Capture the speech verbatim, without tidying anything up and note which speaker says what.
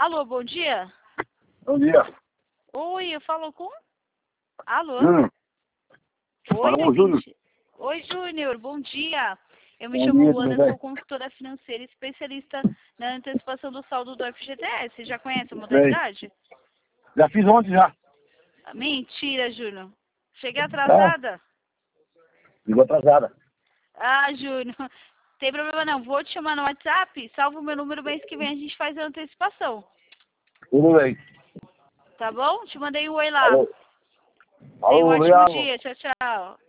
Speaker 1: Alô, bom dia.
Speaker 2: Bom dia.
Speaker 1: Oi, eu falo com? Alô?
Speaker 2: Júnior.
Speaker 1: Oi,
Speaker 2: Fala com o Júnior.
Speaker 1: ouvinte. Oi, Júnior, bom dia. Eu me
Speaker 2: Bom
Speaker 1: chamo
Speaker 2: dia,
Speaker 1: Luana,
Speaker 2: tudo bem?
Speaker 1: sou consultora financeira e especialista na antecipação do saldo do F G T S. Já conhece a
Speaker 2: Bem.
Speaker 1: modalidade?
Speaker 2: Já fiz ontem já.
Speaker 1: Mentira, Júnior. Cheguei
Speaker 2: Ah,
Speaker 1: atrasada?
Speaker 2: ligou atrasada.
Speaker 1: Ah, Júnior, tem problema não. Vou te chamar no WhatsApp, salva o meu número, mês que vem a gente faz a antecipação.
Speaker 2: Tudo bem.
Speaker 1: Tá bom? Te mandei um oi lá.
Speaker 2: Alô.
Speaker 1: Tenha um
Speaker 2: Alô,
Speaker 1: ótimo
Speaker 2: obrigado.
Speaker 1: dia. Tchau, tchau.